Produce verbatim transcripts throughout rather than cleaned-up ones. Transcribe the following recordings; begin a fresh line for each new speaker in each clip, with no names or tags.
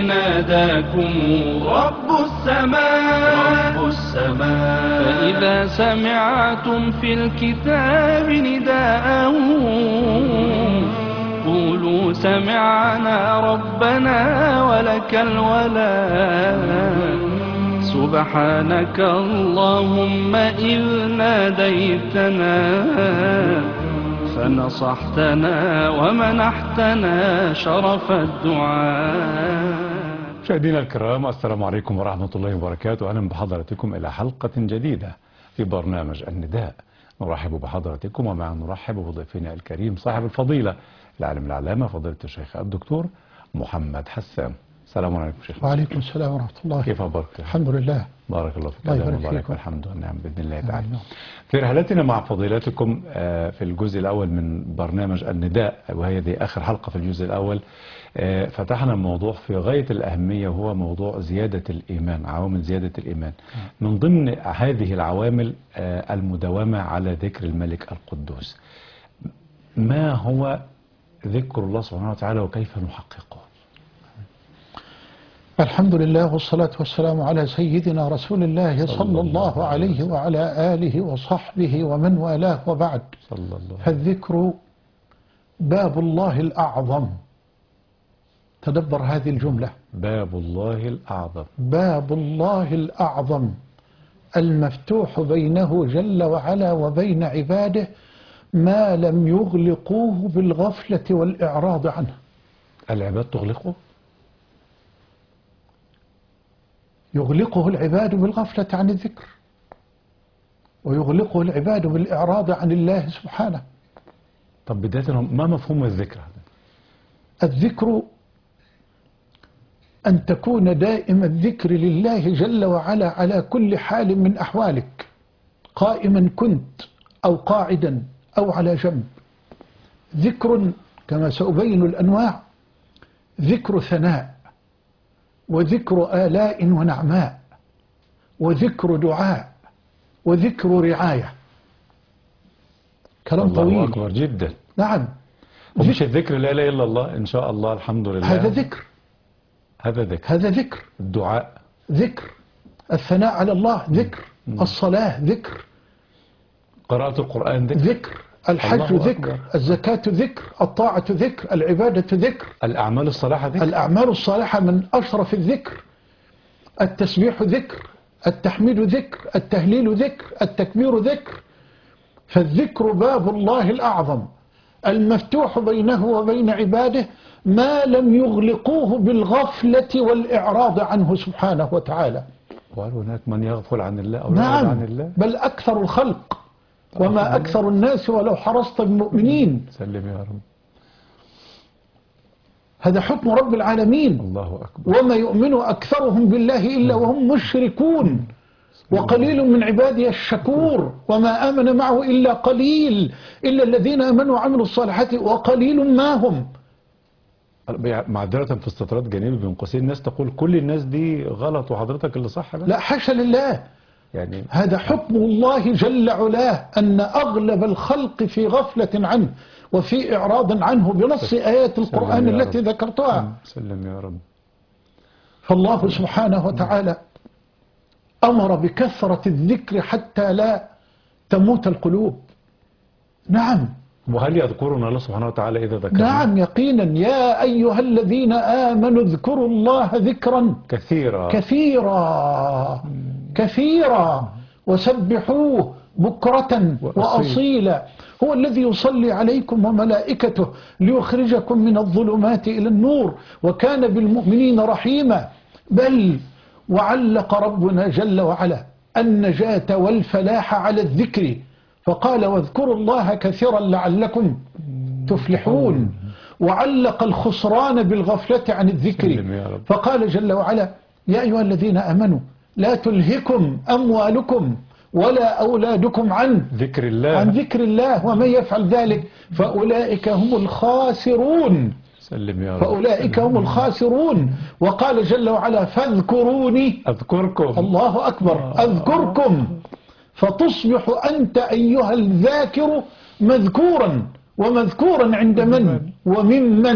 ناداكم رب السماء رب السماء فإذا سمعتم في الكتاب نداءه قولوا سمعنا ربنا ولك الولاء سبحانك اللهم إذ ناديتنا فنصحتنا ومنحتنا شرف الدعاء.
مشاهدينا الكرام، السلام عليكم ورحمة الله وبركاته. أهلا بحضراتكم إلى حلقة جديدة في برنامج النداء. نرحب بحضراتكم ومع نرحب بضيفنا الكريم صاحب الفضيلة العالم العلامة فضيلة الشيخ الدكتور محمد حسان. السلام عليكم شيخ.
وعليكم السلام ورحمة الله.
كيف أخبارك؟
الحمد لله.
بارك الله فيك.
الله يبارك فيكم.
الحمد لله بإذن الله تعالى. في رحلتنا مع فضيلتكم في الجزء الأول من برنامج النداء، وهذه آخر حلقة في الجزء الأول، فتحنا موضوع في غاية الأهمية، وهو موضوع زيادة الإيمان، عوامل زيادة الإيمان. من ضمن هذه العوامل المداومة على ذكر الملك القدوس. ما هو ذكر الله سبحانه وتعالى وكيف نحققه؟
الحمد لله والصلاة والسلام على سيدنا رسول الله صلى الله عليه وعلى آله وصحبه ومن والاه، وبعد.
صلى الله.
فالذكر باب الله الأعظم. تدبر هذه الجملة.
باب الله الأعظم.
باب الله الأعظم المفتوح بينه جل وعلا وبين عباده، ما لم يغلقوه بالغفلة والإعراض عنه.
العباد تغلقه؟
يغلقه العباد بالغفلة عن الذكر، ويغلقه العباد بالإعراض عن الله سبحانه.
طب بداية ما مفهوم الذكر؟
الذكر أن تكون دائم الذكر لله جل وعلا على كل حال من أحوالك، قائما كنت أو قاعدا أو على جنب. ذكر كما سأبين الأنواع: ذكر ثناء، وذكر آلاء ونعماء، وذكر دعاء، وذكر رعاية. كلام طويل.
الله أكبر جدا.
نعم.
ومش الذكر لا إله إلا الله إن شاء الله الحمد لله.
هذا ذكر.
هذا ذكر.
هذا ذكر.
الدعاء
ذكر. الثناء على الله ذكر. م. الصلاة ذكر.
قراءة القرآن ذكر.
ذكر. الحج ذكر. الزكاة ذكر. الطاعة ذكر. العبادة ذكر.
الأعمال الصالحة ذكر.
الأعمال الصالحة من أشرف الذكر. التسبيح ذكر. التحميد ذكر. التهليل ذكر. التكبير ذكر. فالذكر باب الله الأعظم المفتوح بينه وبين عباده، ما لم يغلقوه بالغفلة والإعراض عنه سبحانه وتعالى.
وهل هناك من يغفل عن الله أو
نعم.
يغفل عن الله؟
بل أكثر الخلق، وما أكثر الناس ولو حرصت بالمؤمنين.
سلم يا رب.
هذا حكم رب العالمين.
الله أكبر.
وما يؤمن أكثرهم بالله إلا وهم مشركون، وقليل من عبادي الشكور. وما آمن معه إلا قليل، إلا الذين آمنوا وعملوا الصالحات وقليل ما هم.
معذرة في استطراد جانبي بين قوسين، الناس تقول كل الناس دي غلط وحضرتك اللي صح.
لا حاشا لله.
يعني
هذا حكم الله جل علاه، أن أغلب الخلق في غفلة عنه وفي إعراض عنه بنص آيات القرآن التي ذكرتها.
سلم يا رب.
فالله سبحانه وتعالى أمر بكثرة الذكر حتى لا تموت القلوب. نعم.
وهل يذكرنا الله سبحانه وتعالى إذا ذكرنا؟
نعم يقينا. يا أيها الذين آمنوا اذكروا الله ذكرا
كثيرا
كثيرا كثيرا وسبحوه بكرة وأصيلا. هو الذي يصلي عليكم وملائكته ليخرجكم من الظلمات إلى النور، وكان بالمؤمنين رحيما. بل وعلق ربنا جل وعلا النجاة والفلاح على الذكر، فقال: واذكروا الله كثيرا لعلكم تفلحون. وعلق الخسران بالغفلة عن الذكر، فقال جل وعلا: يا أيها الذين آمنوا لا تلهكم أموالكم ولا أولادكم عن
ذكر الله
عن ذكر الله ومن يفعل ذلك فأولئك هم الخاسرون.
سلم يا رب.
فأولئك هم الخاسرون. وقال جل وعلا: فاذكروني
أذكركم.
الله أكبر. أذكركم فتصبح أنت أيها الذاكر مذكورا ومذكورا عند من وممن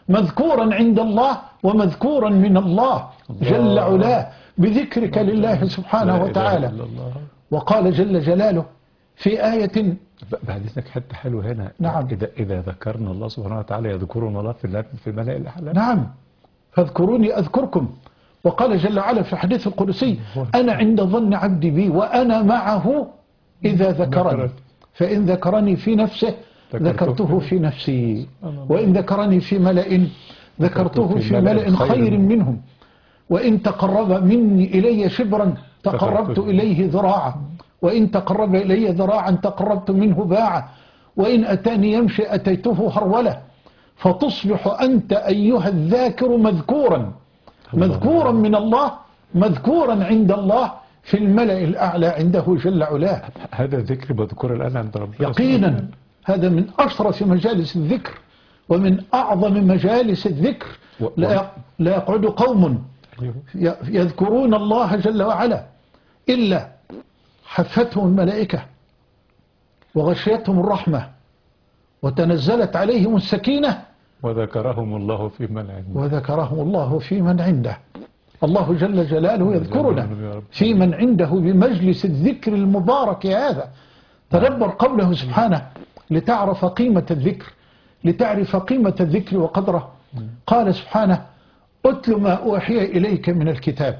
مذكورا عند الله ومذكورا من الله جل علاه بذكرك لله سبحانه وتعالى. وقال جل جلاله في آية
بعد إذنك حتى حلو هنا.
نعم.
إذا إذا ذكرنا الله سبحانه وتعالى يذكرنا الله في في ملأ الأعلى.
نعم، فاذكروني أذكركم. وقال جل وعلا في الحديث القدسي أنا عند ظن عبدي بي وأنا معه إذا ذكرني، فإن ذكرني في نفسه ذكرته في نفسي، وإن ذكرني في ملأ ذكرته في ملأ خير منهم، وإن تقرب مني إلي شبرا تقربت إليه ذراعا، وإن تقرب إلي ذراعا تقربت منه باعا، وإن أتاني يمشي أتيته هرولة. فتصبح أنت أيها الذاكر مذكورا مذكورا من الله، مذكورا عند الله في الملأ الأعلى عنده جل علاه.
هذا الذكر مذكور الآن عند ربنا
يقينا. هذا من أشرف مجالس الذكر ومن أعظم مجالس الذكر. لا لا يقعد قوم يذكرون الله جل وعلا إلا حفتهم الملائكة وغشيتهم الرحمة وتنزلت عليهم السكينة
وذكرهم الله في من عنده
وذكرهم الله في من عنده. الله جل جلاله يذكرنا في من عنده بمجلس الذكر المبارك هذا. تدبر قوله سبحانه لتعرف قيمة الذكر، لتعرف قيمة الذكر وقدره. قال سبحانه أتل ما أوحي إليك من الكتاب.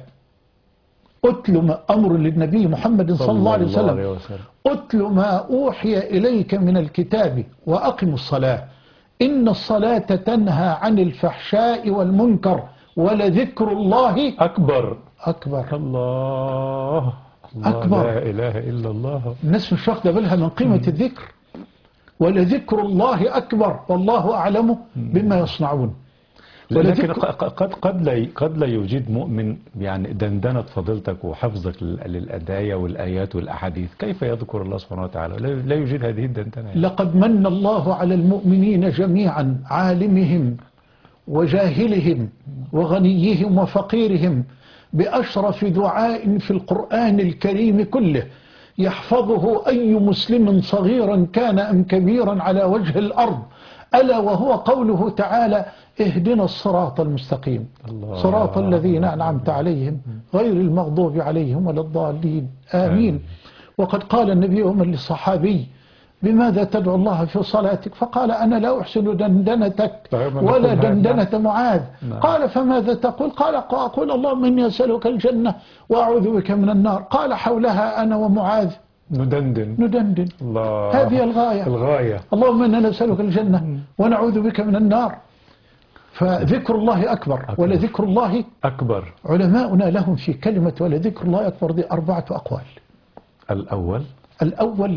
أتل ما أمر للنبي محمد صلى الله عليه وسلم، أتل ما أوحي إليك من الكتاب وأقم الصلاة إن الصلاة تنهى عن الفحشاء والمنكر ولذكر الله
أكبر.
أكبر
الله
أكبر.
لا إله إلا الله.
الناس مش واخدة بالها من قيمة الذكر. ولذكر الله أكبر والله أعلم بما يصنعون.
لكن قد قد لا قد لا يوجد مؤمن يعني دندنة فضيلتك وحفظك للأدايا والآيات والأحاديث، كيف يذكر الله سبحانه وتعالى؟ لا يوجد هذه الدندنة.
لقد من الله على المؤمنين جميعا عالمهم وجاهلهم وغنيهم وفقيرهم بأشرف دعاء في القرآن الكريم كله يحفظه أي مسلم صغيرا كان أم كبيرا على وجه الأرض، ألا وهو قوله تعالى اهدنا الصراط المستقيم صراط الذين أنعمت عليهم غير المغضوب عليهم ولا الضالين آمين. وقد قال النبي أمر للصحابي بماذا تدعو الله في صلاتك؟ فقال أنا لا أحسن دندنتك ولا دندنة معاذ. قال فماذا تقول؟ قال أقول اللهم إني أسألك الجنة وأعوذ بك من النار. قال حولها أنا ومعاذ
ندندن
ندندن
الله.
هذه الغاية
الغاية.
اللهم إنا نسألك الجنة ونعوذ بك من النار. فذكر الله أكبر, أكبر. ولذكر الله
أكبر.
علماؤنا لهم في كلمة ولذكر الله أكبر دي أربعة أقوال.
الأول
الأول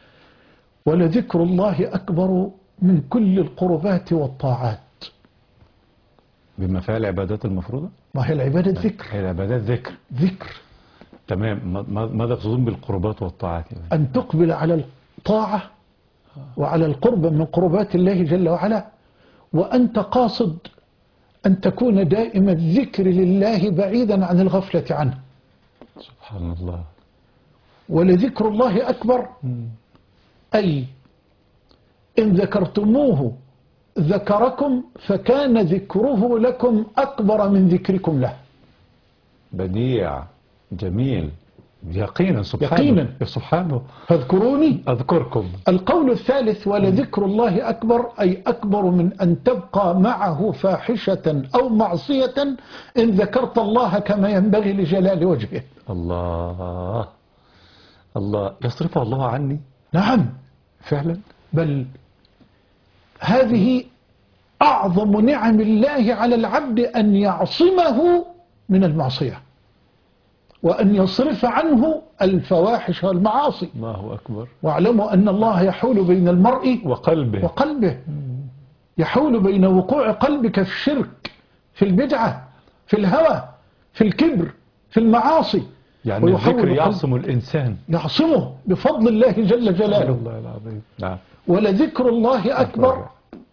ولذكر الله أكبر من كل القربات والطاعات.
بما فيها العبادات المفروضة؟
ما هي العبادة ذكر.
هي العبادات ذكر ذكر تمام. ماذا تقصدون بالقربات والطاعات؟
أن تقبل على الطاعة وعلى القرب من قربات الله جل وعلا، وأنت قاصد أن تكون دائم الذكر لله بعيدا عن الغفلة عنه.
سبحان الله.
ولذكر الله أكبر أي إن ذكرتموه ذكركم فكان ذكره لكم أكبر من ذكركم له.
بديع جميل يقينا. سبحانه
يقينا.
سبحانه.
فاذكروني
أذكركم.
القول الثالث ولذكر الله أكبر أي أكبر من أن تبقى معه فاحشة أو معصية إن ذكرت الله كما ينبغي لجلال وجهه.
الله الله يصرفها الله عني.
نعم
فعلا.
بل هذه أعظم نعم الله على العبد أن يعصمه من المعصية وأن يصرف عنه الفواحش والمعاصي.
ما هو أكبر.
واعلموا أن الله يحول بين المرء
وقلبه
وقلبه يحول بين وقوع قلبك في الشرك في البدعة في الهوى في الكبر في المعاصي.
يعني الذكر يعصم الإنسان
يعصمه بفضل الله جل جلاله.
الله العظيم. نعم.
ولذكر الله أكبر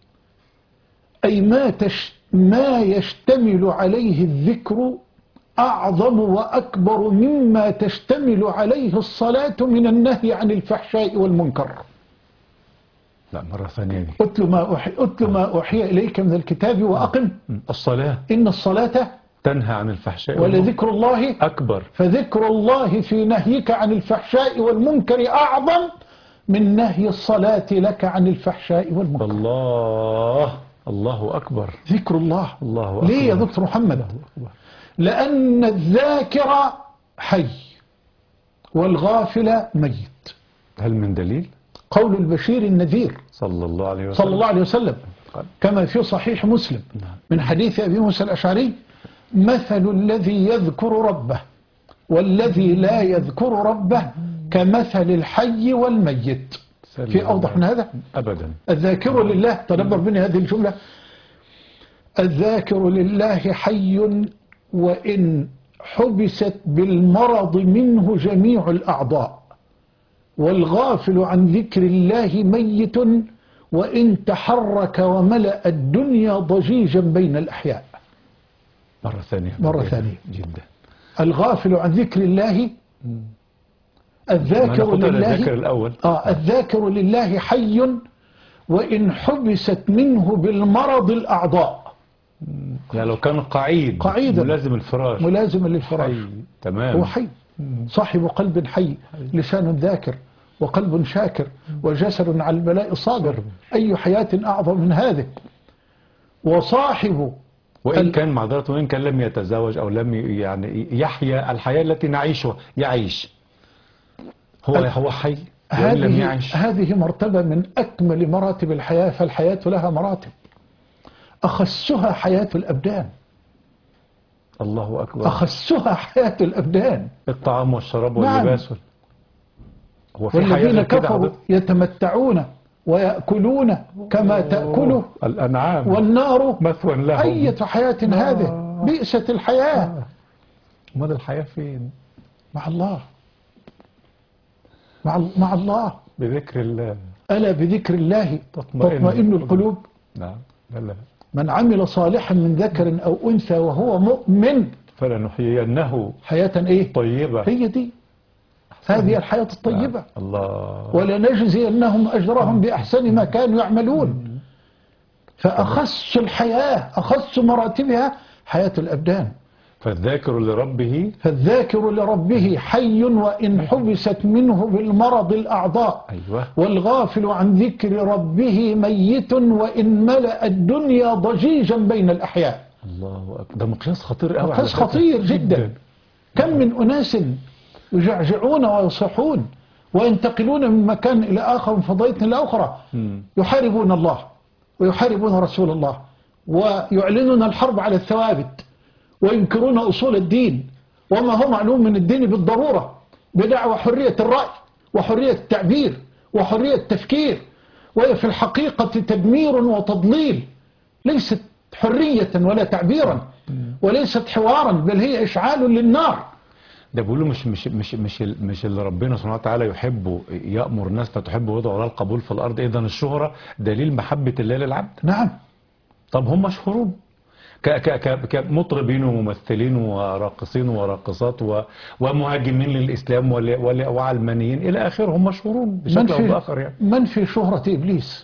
أي ما, تش ما يشتمل عليه الذكر أعظم وأكبر مما تشتمل عليه الصلاة من النهي عن الفحشاء والمنكر.
لا مرة ثانية دي.
أتل ما أوحي, أتل ما أوحي إليك من الكتاب وأقم
الصلاة
إن الصلاة
تنهى عن الفحشاء والمنكر
ولذكر الله
أكبر.
فذكر الله في نهيك عن الفحشاء والمنكر أعظم من نهي الصلاة لك عن الفحشاء والمنكر.
الله الله أكبر.
ذكر الله.
الله أكبر.
ليه يا دكتور محمد؟ لأن الذاكر حي والغافل ميت.
هل من دليل؟
قول البشير النذير
صلى الله عليه وسلم
صلى الله عليه وسلم كما في صحيح مسلم من حديث أبي موسى الأشعري: مثل الذي يذكر ربه والذي لا يذكر ربه كمثل الحي والميت. في أوضح من هذا؟
أبدا.
الذاكر لله، تدبر بني هذه الجملة: الذاكر لله حي وإن حبست بالمرض منه جميع الأعضاء، والغافل عن ذكر الله ميت وإن تحرك وملأ الدنيا ضجيجا بين الأحياء.
مرة ثانية.
مرة ثانية
جدا.
الغافل عن ذكر الله، الذاكر لله
الذاكر الأول.
آه الذاكر لله حي وإن حبست منه بالمرض الأعضاء.
يعني لو كان قعيد
قعيدا
ملازم الفراش
ملازم للفراش
حي. تمام.
هو حي، صاحب قلب حي، لسان ذاكر وقلب شاكر وجسد على البلاء صابر. أي حياة أعظم من هذه؟ وصاحب
وإن
ال...
كان معذرة وإن كان لم يتزوج أو لم يعني يحيا الحياة التي نعيشها يعيش هو ال... هو حي وإن لم
هذه
يعيش.
هذه مرتبة من أكمل مراتب الحياة، فالحياة لها مراتب، أخسها حياة الأبدان.
الله أكبر.
أخسها حياة الأبدان.
الطعام والشراب
نعم.
واللباس. هو في
والذين
كده
كفروا يتمتعون ويأكلون كما تأكل
الأنعام
والنار
مثوى لهم.
أية حياة هذه؟ بئست الحياة.
امال الحياة فين؟
مع الله، مع, مع الله.
بذكر الله.
ألا بذكر الله
تطمئن,
تطمئن القلوب.
نعم. لا لا.
من عمل صالحا من ذكر أو أنثى وهو مؤمن
فلنحيينه
حياة إيه؟
طيبة.
هي دي، هذه الحياة الطيبة.
نعم. الله.
ولنجزينهم أجرهم بأحسن ما كانوا يعملون. فأخص الحياة، أخص مراتبها حياة الأبدان.
فالذاكر لربه
فالذاكر لربه حي وإن حبست منه بالمرض الأعضاء.
أيوة.
والغافل عن ذكر ربه ميت وإن ملأ الدنيا ضجيجا بين الأحياء.
الله أكبر. ده مقياس خطير قوي.
مقياس خطير جدا. جدا. كم من أناس يجعجعون ويصحون وينتقلون من مكان إلى آخر، من فضيلة إلى أخرى، يحاربون الله ويحاربون رسول الله ويعلنون الحرب على الثوابت وينكرون أصول الدين وما هو معلوم من الدين بالضرورة، بدعوى حرية الرأي وحرية التعبير وحرية التفكير، وهي في الحقيقة تدمير وتضليل، ليست حرية ولا تعبيرا وليست حوارا، بل هي إشعال للنار.
ده بيقولوا مش مش مش مش مش اللي ربنا سبحانه وتعالى يحبه يأمر الناس فتحبه ويدعو على القبول في الأرض. إذن الشهرة دليل محبة الله للعبد.
نعم.
طب هم مشهورون كمطربين وممثلين وراقصين وراقصات ومهاجمين للإسلام وعلمانيين إلى آخره، هم مشهورون بشكل أو بآخر. يعني
من في شهرة إبليس؟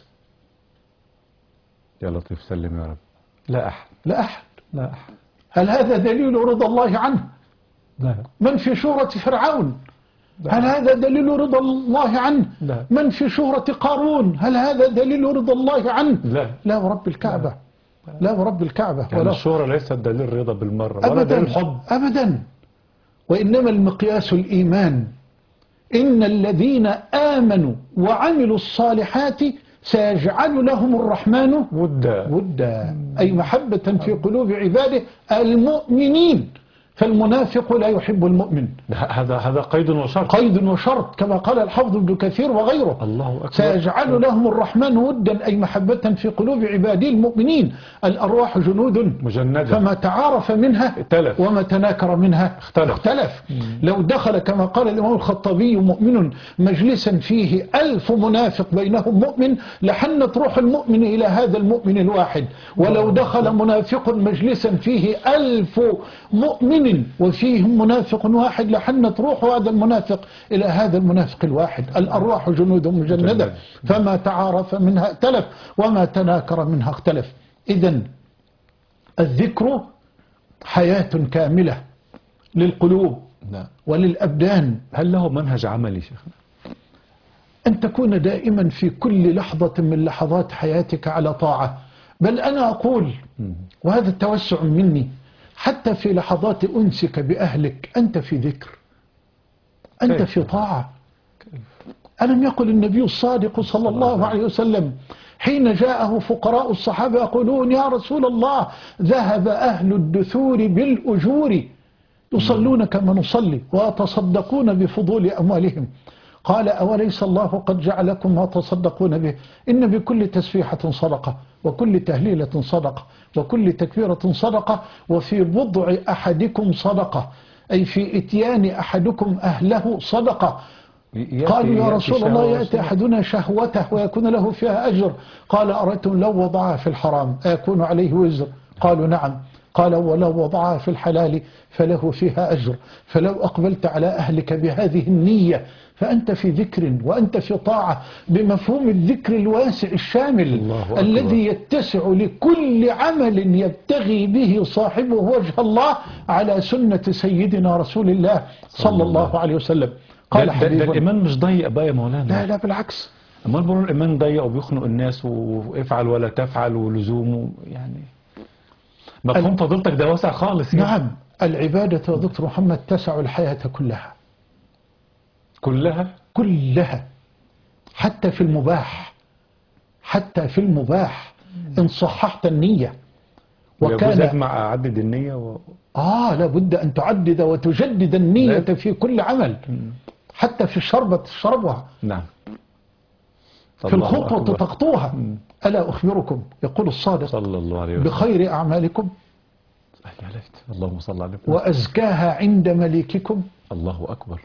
يا لطيف سلم يا رب. لا أحد.
لا أحد.
لا أحد.
هل هذا دليل رضا الله عنه؟
لا.
من في شهرة فرعون؟ لا. هل هذا دليل رضا الله عنه؟
لا.
من في شهرة قارون؟ هل هذا دليل رضا الله عنه؟
لا.
لا ورب الكعبة. لا, لا ورب الكعبة.
يعني الشهرة ليست دليل رضا بالمرة ولا
أبدا.
دليل حب
أبدا. وإنما المقياس الإيمان. إن الذين آمنوا وعملوا الصالحات سيجعل لهم الرحمن
ودا
ودا أي محبة في قلوب عباده المؤمنين. فالمنافق لا يحب المؤمن.
هذا هذا قيد وشرط.
قيد وشرط كما قال الحافظ ابن كثير وغيره.
الله أكبر.
سيجعل لهم الرحمن ودا أي محبة في قلوب عباده المؤمنين. الأرواح جنود
مجندة،
فما تعارف منها
ائتلف
وما تناكر منها
اختلف,
اختلف. لو دخل كما قال الإمام الخطابي مؤمن مجلسا فيه ألف منافق بينهم مؤمن لحنت روح المؤمن إلى هذا المؤمن الواحد. ولو دخل منافق مجلسا فيه ألف مؤمن مليون وفيهم منافق واحد لحنت روح هذا المنافق إلى هذا المنافق الواحد. الأرواح جنود مجندة فما تعارف منها ائتلف وما تناكر منها اختلف. إذن الذكر حياة كاملة للقلوب وللأبدان.
هل له منهج عملي شيخنا؟
أن تكون دائما في كل لحظة من لحظات حياتك على طاعة. بل أنا أقول وهذا التوسع مني حتى في لحظات أنسك بأهلك أنت في ذكر، أنت في طاعة. ألم يقل النبي الصادق صلى الله عليه وسلم حين جاءه فقراء الصحابة يقولون يا رسول الله ذهب أهل الدثور بالأجور يصلون كما نصلي ويتصدقون بفضول أموالهم. قال أوليس الله قد جعلكم ما تصدقون به؟ إن بكل تسبيحة صدقة وكل تهليلة صدقة وكل تكبيرة صدقة وفي بضع أحدكم صدقة، أي في إتيان أحدكم أهله صدقة. قالوا يا رسول الله يأتي أحدنا شهوته ويكون له فيها أجر. قال أرأيتم لو وضعها في الحرام أيكون عليه وزر؟ قالوا نعم. قال ولو وضعها في الحلال فله فيها أجر. فلو أقبلت على أهلك بهذه النية فأنت في ذكر وأنت في طاعة بمفهوم الذكر الواسع الشامل الذي يتسع لكل عمل يبتغي به صاحبه وجه الله على سنة سيدنا رسول الله صلى الله عليه وسلم.
قال حبيب الإيمان مش ضيق بقى يا مولانا.
لا لا بالعكس.
أما البرون الإيمان ضيق وبيخنق الناس وافعل ولا تفعل ولزومه، يعني مفهوم فضيلتك ده واسع خالص.
نعم العبادة يا دكتور محمد تسع الحياة كلها
كلها
كلها حتى في المباح، حتى في المباح إن صححت النية.
وكان مع أعدد النية و...
آه لابد أن تعدد وتجدد النية في كل عمل، حتى في الشربة تشربها.
نعم.
في الخطوة تخطوها. ألا أخبركم يقول الصادق
صلى الله عليه وسلم
بخير أعمالكم
اللهم صل على النبي
وأزكاها عند مليككم
الله أكبر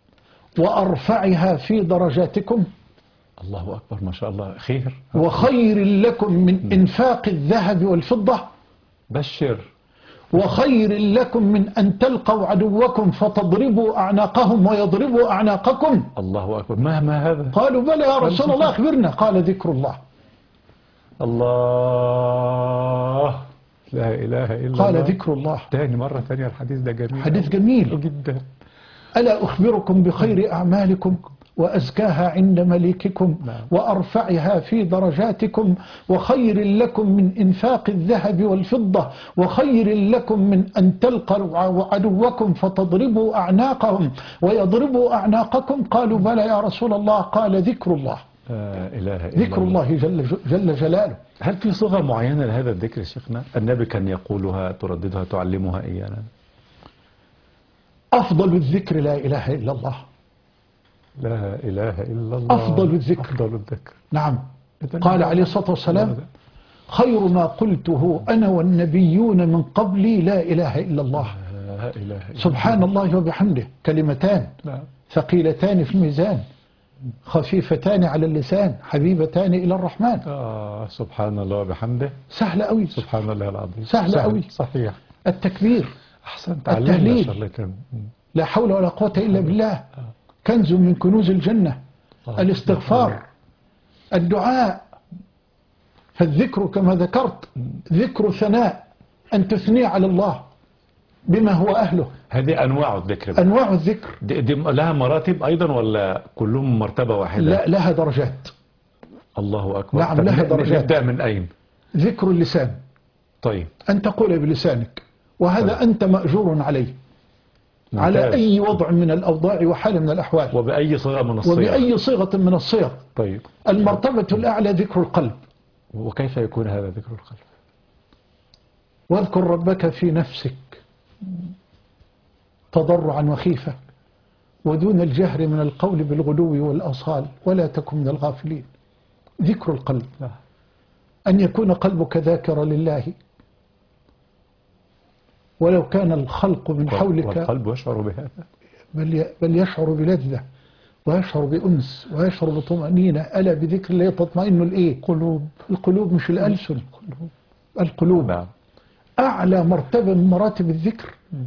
وأرفعها في درجاتكم
الله أكبر ما شاء الله خير
وخير لكم من إنفاق الذهب والفضة
بشر
وخير لكم من أن تلقوا عدوكم فتضربوا أعناقهم ويضربوا أعناقكم.
الله أكبر. ما ما هذا؟
قالوا بلى يا رسول الله أخبرنا. قال ذكر الله.
الله لا إله إلا الله.
قال ذكر الله.
تاني مرة ثانية الحديث ده جميل
حديث جميل
جدا.
ألا أخبركم بخير أعمالكم وأزكاها عند مليككم وأرفعها في درجاتكم وخير لكم من إنفاق الذهب والفضة وخير لكم من أن تلقوا عدوكم فتضربوا أعناقهم ويضربوا أعناقكم. قالوا بلى يا رسول الله. قال ذكر الله.
لا إله إلا
ذكر الله جل, جل جلاله.
هل في صيغة معينة لهذا الذكر يا شيخنا؟ النبي كان يقولها ترددها تعلمها إيانا؟
أفضل الذكر لا إله إلا الله.
لا إله إلا الله.
أفضل الذكر.
أفضل الذكر.
نعم. قال عليه الصلاة والسلام خير ما قلته أنا والنبيون من قبلي لا إله إلا الله.
لا إله إلا
سبحان الله وبحمده كلمتان
نعم.
ثقيلتان في الميزان خفيفتان على اللسان حبيبتان إلى الرحمن.
آه سبحان الله وبحمده.
سهل قوي.
سبحان الله العظيم.
سهل قوي.
صحيح.
التكبير.
أحسنت.
التهليل. لا حول ولا قوة إلا بالله. كنز من كنوز الجنة. الاستغفار. الدعاء. فالذكر كما ذكرت ذكر ثناء أن تثني على الله بما هو أهله.
هذه أنواع الذكر بقى.
أنواع الذكر
دي, دي لها مراتب أيضا ولا كلهم مرتبة واحدة؟
لا لها درجات.
الله أكبر.
نعم لها درجات.
نبدأ من أين؟
ذكر اللسان.
طيب.
أن تقول بلسانك وهذا طيب. أنت مأجور عليه ممتاز. على أي وضع من الأوضاع وحال من الأحوال
وبأي صيغة من الصيغ
وبأي صيغة من الصيغ.
طيب.
المرتبة الأعلى ذكر القلب.
وكيف يكون هذا ذكر القلب؟
واذكر ربك في نفسك تضرعا وخيفة ودون الجهر من القول بالغدو والأصال ولا تكن من الغافلين. ذكر القلب لا. أن يكون قلبك ذاكرا لله ولو كان الخلق من حولك
والقلب يشعر بهذا
بل بل يشعر بلذة ويشعر بأنس ويشعر بطمأنينة. ألا بذكر الله تطمئن الإيه؟ قلوب. القلوب مش الألسن. القلوب. القلوب.
نعم.
أعلى مرتبة من مراتب الذكر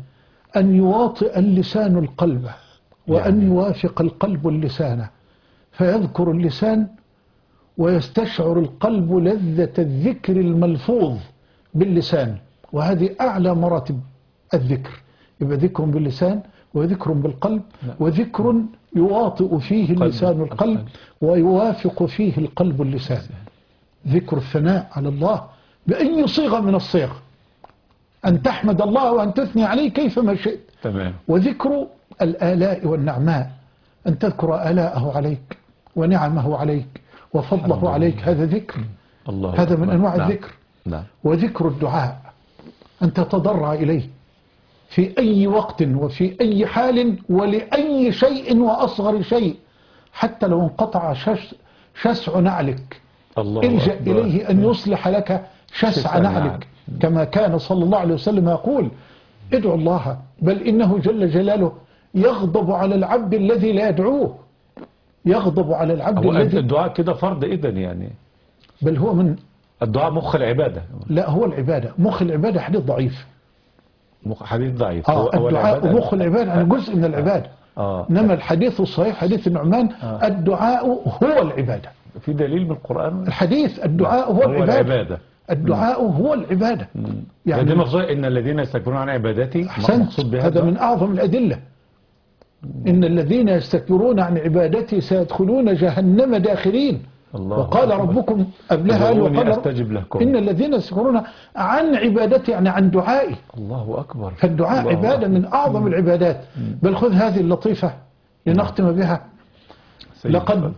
أن يواطئ اللسان القلب، وأن
يعني.
يوافق القلب اللسان، فيذكر اللسان ويستشعر القلب لذة الذكر الملفوظ باللسان، وهذه أعلى مراتب الذكر. يبقى ذكر باللسان وذكر بالقلب، وذكر يواطئ فيه اللسان القلب ويوافق فيه القلب اللسان. ذكر الثناء على الله بأي صيغة من الصيغ، أن تحمد الله وأن تثني عليه كيفما شئت.
تمام.
وذكر الآلاء والنعماء، أن تذكر آلاءه عليك ونعمه عليك وفضله عليك، هذا ذكر.
الله
هذا من
أكبر.
أنواع
نعم.
الذكر.
نعم.
وذكر الدعاء، أن تتضرع إليه في أي وقت وفي أي حال ولأي شيء وأصغر شيء، حتى لو انقطع شس شسع نعلك
الله
الجأ
أكبر.
إليه أن يصلح لك شسع
شسع
نعلك، كما كان صلى الله عليه وسلم يقول: ادعوا الله، بل إنه جل جلاله يغضب على العبد الذي لا يدعوه، يغضب على العبد
هو
الذي،
الدعاء كده فرض إذن يعني؟
بل هو من
الدعاء مخ العبادة.
لا، هو العبادة. مخ العبادة حديث ضعيف.
مخ حديث ضعيف.
آه
هو هو
الدعاء
العبادة.
مخ العبادة يعني جزء من العبادة.
آه.
إنما الحديث الصحيح حديث النعمان:
آه.
الدعاء هو العبادة.
في دليل من القرآن؟
الحديث الدعاء هو,
هو
العبادة.
العبادة.
الدعاء هو العبادة.
يعني دي مقصود إن الذين يستكبرون عن عبادتي، مقصود بها
هذا من أعظم الأدلة. إن الذين يستكبرون عن عبادتي سيدخلون جهنم داخرين.
الله
وقال
أكبر.
ربكم قبلها:
ادعوني أستجب لكم.
إن الذين يستكبرون عن عبادتي، يعني عن دعائي.
الله أكبر.
فالدعاء
الله
عبادة
أكبر.
من أعظم العبادات. بل خذ هذه اللطيفة لنختم بها.
سيد
لقد
الفضل.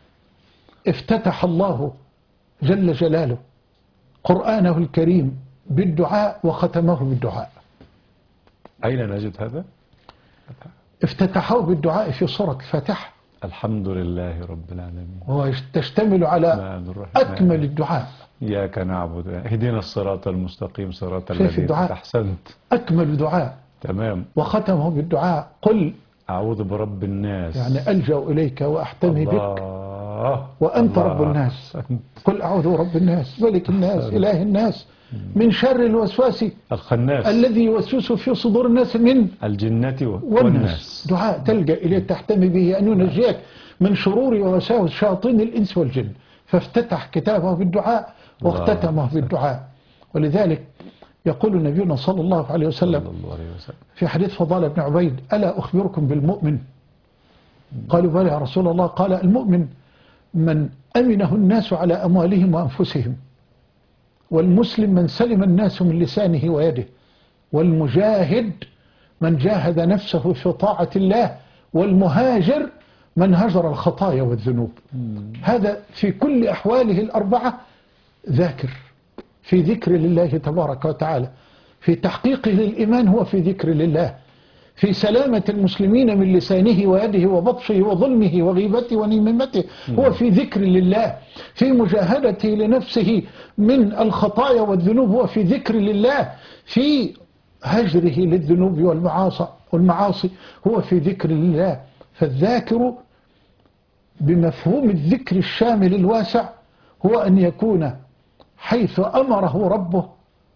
افتتح الله جل جلاله قرآنه الكريم بالدعاء وختمه بالدعاء.
أين نجد هذا؟
افتتحه بالدعاء في سورة الفاتحة،
الحمد لله رب العالمين،
وهو تشتمل على
الرحمن الرحيم.
أكمل الدعاء.
إياك نعبد، اهدنا الصراط المستقيم صراط
شايف
الذين
الدعاء؟
أحسنت.
أكمل دعاء.
تمام.
وختمه بالدعاء: قل
أعوذ برب الناس،
يعني ألجأ إليك وأحتمي بك
الله
وأنت
الله.
رب الناس.
أحسنت.
قل أعوذ برب الناس ملك الناس
أحسنت.
إله الناس من شر الوسواس
الخناس
الذي يوسوس في صدور الناس من
الجنة
والناس.
والناس.
دعاء تلجأ إليه تحتمي به أن ينجيك من شرور ووساوس شياطين الإنس والجن. فافتتح كتابه بالدعاء واختتمه بالدعاء. ولذلك يقول نبينا صلى الله عليه وسلم
صلى الله عليه وسلم
في حديث فضالة بن عبيد: ألا أخبركم بالمؤمن؟ قالوا: بلى يا رسول الله. قال: المؤمن من أمنه الناس على أموالهم وأنفسهم، والمسلم من سلم الناس من لسانه ويده، والمجاهد من جاهد نفسه في طاعة الله، والمهاجر من هجر الخطايا والذنوب. هذا في كل أحواله الأربعة ذاكر، في ذكر لله تبارك وتعالى، في تحقيقه للإيمان هو في ذكر لله، في سلامة المسلمين من لسانه ويده وبطشه وظلمه وغيبته ونميمته هو في ذكر لله، في مجاهدته لنفسه من الخطايا والذنوب هو في ذكر لله، في هجره للذنوب والمعاصي والمعاصي هو في ذكر لله. فالذاكر بمفهوم الذكر الشامل الواسع هو أن يكون حيث أمره ربه،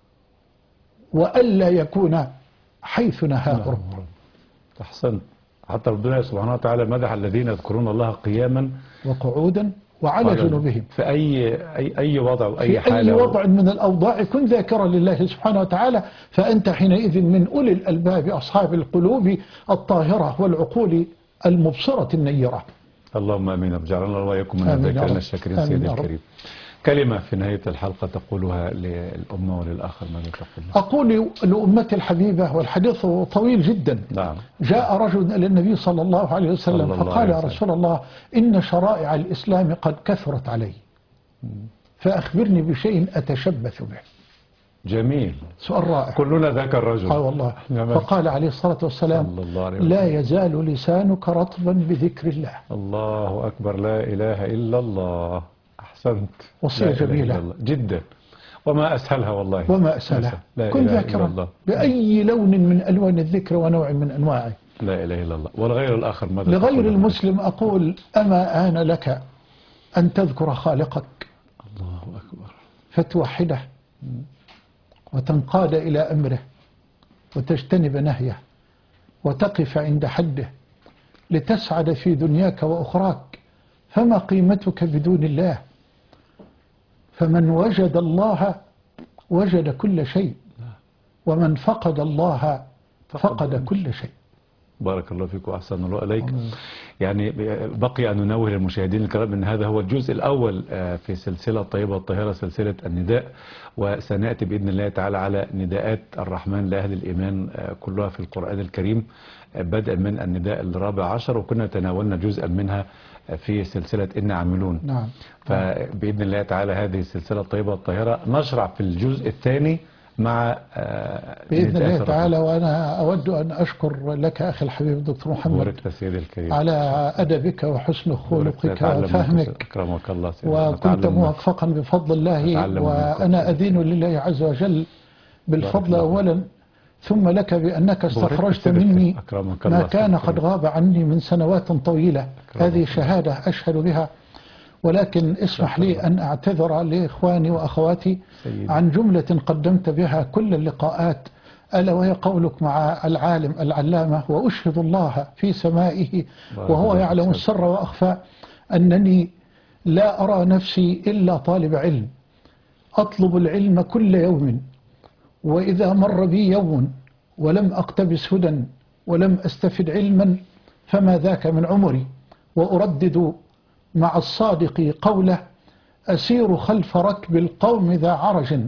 وألا يكون حيث نهاه ربه.
أحسنت. حتى ربنا سبحانه وتعالى مدح الذين يذكرون الله قياما
وقعودا وعلى جنوبهم.
في أي أي أي وضع وأي
في
حالة،
أي وضع من الأوضاع كن ذاكرا لله سبحانه وتعالى، فأنت حينئذ من أولي الألباب أصحاب القلوب الطاهرة والعقول المبصرة النيرة.
اللهم امين. اجعلنا الله وإياكم من
آمين يا
الذاكرين
رب.
الشاكرين.
آمين
سيدي
يا رب.
الكريم، كلمة في نهاية الحلقة تقولها للأمة وللآخر، ماذا تقول؟
أقول لأمتي الحبيبة، والحديث طويل جدا.
نعم.
جاء رجل إلى النبي صلى الله عليه وسلم
صلى الله
فقال:
عليه
يا
وسلم.
رسول الله، إن شرائع الإسلام قد كثرت علي، فأخبرني بشيء أتشبث به.
جميل.
سؤال رائع.
كلنا ذاك الرجل.
آه والله.
جميل.
فقال عليه الصلاة والسلام:
صلى الله عليه وسلم.
لا يزال لسانك رطبا بذكر الله.
الله أكبر، لا إله إلا الله. أحسنت.
وصية
لا إله
جميلة.
إلا الله. جدا. وما أسهلها والله.
وما أسهلها.
لا
كن
إله إلا
ذاكرا
الله.
بأي لون من ألوان الذكر ونوع من أنواعه.
لا إله إلا الله. والغير الآخر ماذا
لغير
تقول؟
المسلم أقول: أما آن لك أن تذكر خالقك
الله أكبر،
فتوحده وتنقاد إلى أمره وتجتنب نهيه وتقف عند حده لتسعد في دنياك وأخراك، فما قيمتك بدون الله؟ فمن وجد الله وجد كل شيء، ومن فقد الله فقد كل شيء.
بارك الله فيك وأحسن الله إليك. يعني بقي أن ننوه للمشاهدين الكرام أن هذا هو الجزء الأول في سلسلة طيبة الطاهرة، سلسلة النداء، وسنأتي بإذن الله تعالى على نداءات الرحمن لأهل الإيمان كلها في القرآن الكريم، بدءا من النداء الرابع عشر، وكنا تناولنا جزءا منها في سلسلة إن عاملون.
نعم.
فبإذن الله تعالى هذه السلسلة الطيبة الطاهرة نشرع في الجزء الثاني مع
بإذن الله تعالى. وأنا أود أن أشكر لك أخي الحبيب الدكتور محمد على أدبك وحسن خلقك وفهمك،
أكرمك الله.
وكنت موفقا بفضل الله، وأنا أدين لله عز وجل بالفضل أولا، ثم لك بأنك استخرجت مني ما كان قد غاب عني من سنوات طويلة. هذه شهادة أشهد بها، ولكن اسمح لي أن أعتذر لإخواني وأخواتي عن جملة قدمت بها كل اللقاءات، ألا وهي قولك مع العالم العلامة: وأشهد الله في سمائه وهو يعلم السر وأخفى أنني لا أرى نفسي إلا طالب علم، أطلب العلم كل يوم، وإذا مر بي يوم ولم أقتبس هدى ولم أستفد علما فما ذاك من عمري. وأردد مع الصادق قوله: أسير خلف ركب القوم ذا عرج،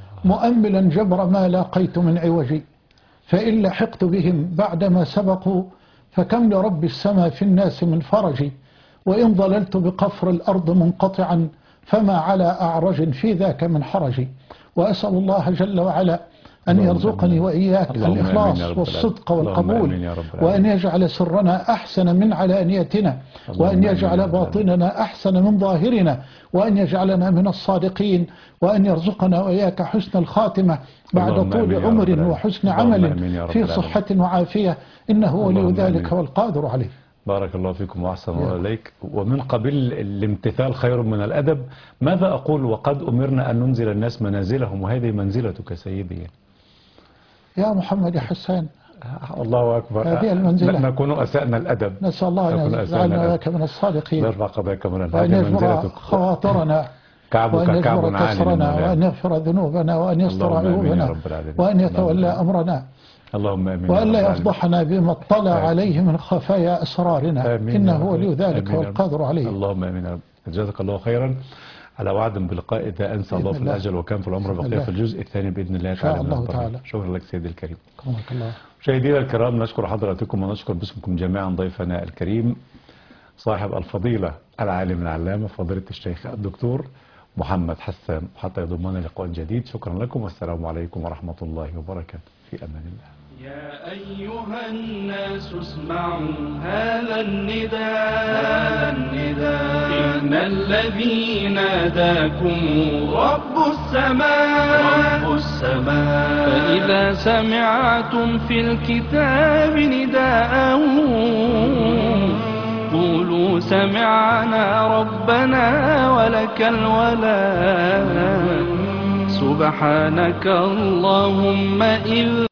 مؤملا جبر ما لاقيت من عوجي، فإن لحقت بهم بعدما سبقوا فكم لرب السماء في الناس من فرجي، وإن ضللت بقفر الأرض منقطعا فما على أعرج في ذاك من حرجي. وأسأل الله جل وعلا أن يرزقني وإياك الإخلاص والصدق والقبول، وأن يجعل سرنا أحسن من علانيتنا، وأن يجعل باطننا أحسن من ظاهرنا، وأن يجعلنا من الصادقين، وأن يرزقنا وإياك حسن الخاتمة بعد طول عمر وحسن عمل في صحة وعافية، إنه ولي ذلك والقادر عليه.
بارك الله فيكم وأحسن الله إليك. ومن قبيل الامتثال خير من الأدب، ماذا أقول وقد أمرنا أن ننزل الناس منازلهم، وهذه منزلتك سيدي
يا محمد يا حسان.
الله أكبر.
هذه المنزلة
نكون أسأنا الأدب.
نسأل الله أن يجعلنا وإياك من الصادقين،
ويرفع قضاك من
الحاجة، وأن يجبر خواطرنا، وأن يجبر كسرنا، وأن يغفر ذنوبنا، وأن يستر عيوبنا، وأن يتولى أمرنا،
اللهم آمين،
وأن لا يفضحنا بما اطلع عليه من خفايا أسرارنا، إنه ولي ذلك والقادر عليه.
اللهم آمين يا رب. جزاك الله خيرا، على وعد بلقاء إذا أنسى الله في الأجل وكان في العمر بقية في الجزء الثاني بإذن الله تعالى.
الله تعالى.
شكرا لك سيدي الكريم.
الله.
مشاهدينا الكرام، نشكر حضراتكم ونشكر باسمكم جميعا ضيفنا الكريم صاحب الفضيلة العالم العلامة فضيلة الشيخ الدكتور محمد حسان، حتى يضمنا لقاء جديد. شكرا لكم والسلام عليكم ورحمة الله وبركاته، في أمان الله.
يا أيها الناس اسمعوا هذا النداء، هذا النداء إن الذي ناداكم رب السماء، رب السماء. فإذا سمعتم في الكتاب نداءه قولوا سمعنا ربنا ولك الولاء. سبحانك اللهم إذ